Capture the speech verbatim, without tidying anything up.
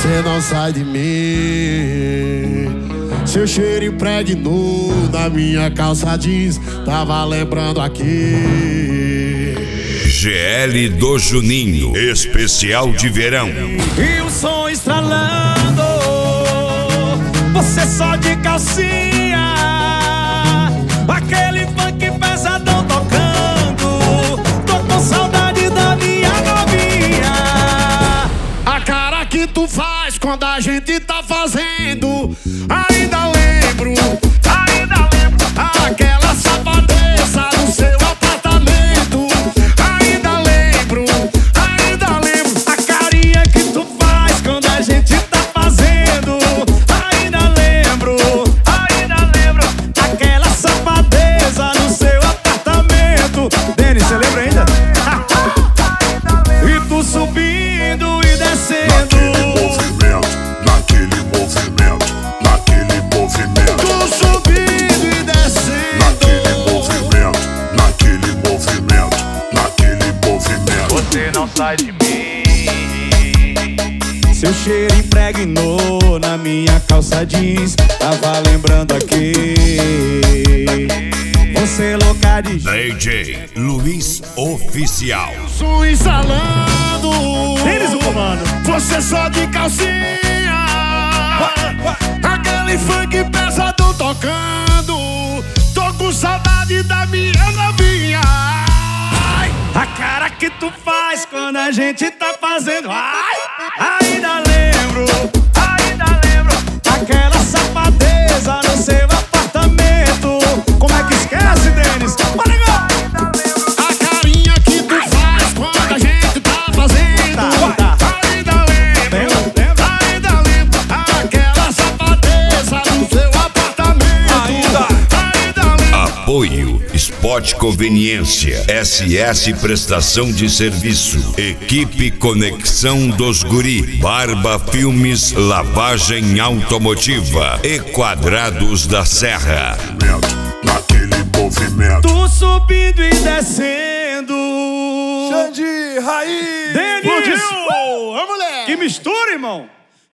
Você não sai de mim. Seu cheiro impregnou na minha calça jeans. Tava lembrando aqui. G L do Juninho, especial de verão. E o som estralando, você só de calcinha, aquele funk pesadão tocando. Tô com saudade da minha novinha. A cara que tu faz quando a gente tá fazendo. Ainda lembro, ainda lembro aquela safadeza no seu apartamento. Ainda lembro, ainda lembro a carinha que tu faz quando a gente tá fazendo. Ainda lembro, ainda lembro aquela safadeza no seu apartamento. Denis, você lembra ainda? E tu subindo e descendo. Naquele movimento, naquele movimento, naquele movimento. Tu subindo e descendo. Naquele movimento, naquele movimento, naquele movimento. Você não sai de mim. Seu cheiro impregnou na minha calça jeans. Tava lembrando aqui. Você louca de D J Luiz Oficial. Som instalando. Denis, o comando. Você só de calcinha, aquele funk pesadão tocando. Tô com saudade da minha novinha. Ai, a cara que tu faz quando a gente tá fazendo. Ai, ainda lembro, ainda lembro aquela safadeza no seu apartamento. Como é que esquece, Denis? a carinha que tu faz quando a gente tá fazendo. Tá, tá. Ainda lembro, ainda lembro aquela safadeza no seu apartamento. Ainda. Ainda lembro. Apoio Spot Conveniência, S S Prestação de Serviço, Equipe Conexão dos Guri, Barba Filmes, Lavagem Automotiva e Quadrados da Serra. Naquele movimento. Tu subindo e descendo. Xande, Raiz, Denis! explodiu! Ô, moleque! Que mistura, irmão!